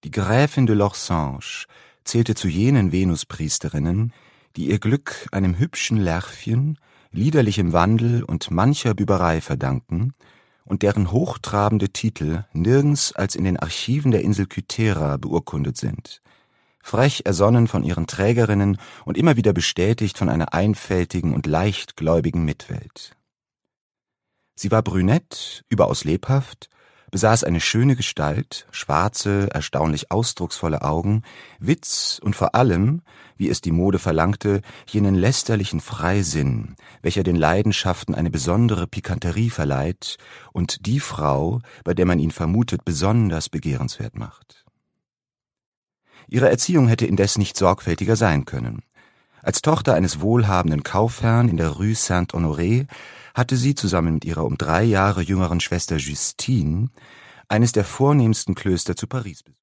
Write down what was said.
Die Gräfin de Lorsange zählte zu jenen Venuspriesterinnen, die ihr Glück einem hübschen Lärvchen, liederlichem Wandel und mancher Büberei verdanken und deren hochtrabende Titel nirgends als in den Archiven der Insel Kythera beurkundet sind, frech ersonnen von ihren Trägerinnen und immer wieder bestätigt von einer einfältigen und leichtgläubigen Mitwelt. Sie war brünett, überaus lebhaft, besaß eine schöne Gestalt, schwarze, erstaunlich ausdrucksvolle Augen, Witz und vor allem, wie es die Mode verlangte, jenen lästerlichen Freisinn, welcher den Leidenschaften eine besondere Pikanterie verleiht und die Frau, bei der man ihn vermutet, besonders begehrenswert macht. Ihre Erziehung hätte indes nicht sorgfältiger sein können. Als Tochter eines wohlhabenden Kaufherrn in der Rue Saint-Honoré hatte sie zusammen mit ihrer um 3 Jahre jüngeren Schwester Justine eines der vornehmsten Klöster zu Paris besucht.